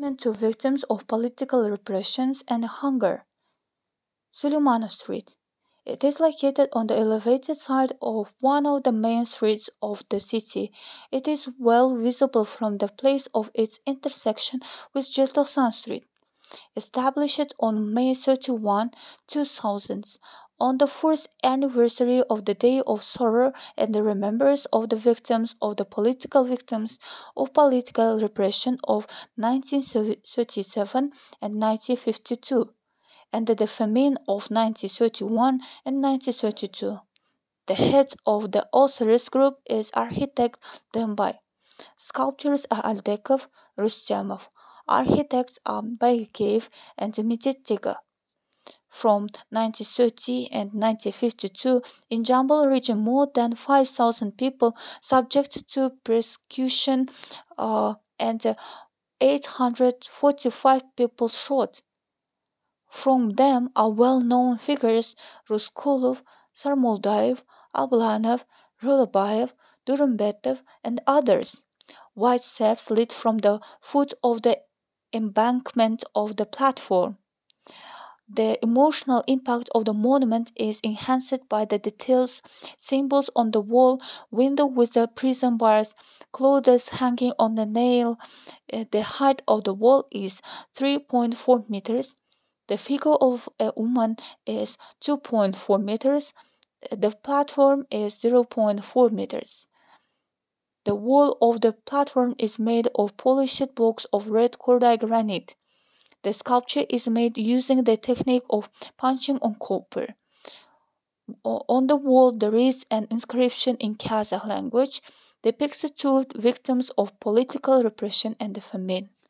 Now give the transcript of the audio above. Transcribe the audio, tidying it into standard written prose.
monument to victims of political repressions and hunger. Suleimana Street. It is located on the elevated side of one of the main streets of the city. It is well visible from the place of its intersection with Jeltosan Street. Established on May 31, 2000, on the fourth anniversary of the Day of Sorrow and the remembrance of the victims of the political victims of political repression of 1937 and 1952, and the famine of 1931 and 1932. The head of the Osiris Group is architect Dembay. Sculptors are Aldekov, Rustamov. Architects are Bagiyev and Mititiga. From 1930 and 1952, in Jambal region, more than 5,000 people subjected to persecution and 845 people shot. From them are well-known figures Ruskulov, Sarmoldaev, Ablanov, Rulabayev, Durumbetev, and others. White steps lead from the foot of the embankment of the platform. The emotional impact of the monument is enhanced by the details, symbols on the wall, window with the prison bars, clothes hanging on the nail. The height of the wall is 3.4 meters. The figure of a woman is 2.4 meters. The platform is 0.4 meters. The wall of the platform is made of polished blocks of red Kordai granite. The sculpture is made using the technique of punching on copper. On the wall there is an inscription in Kazakh language depicting two victims of political repression and famine.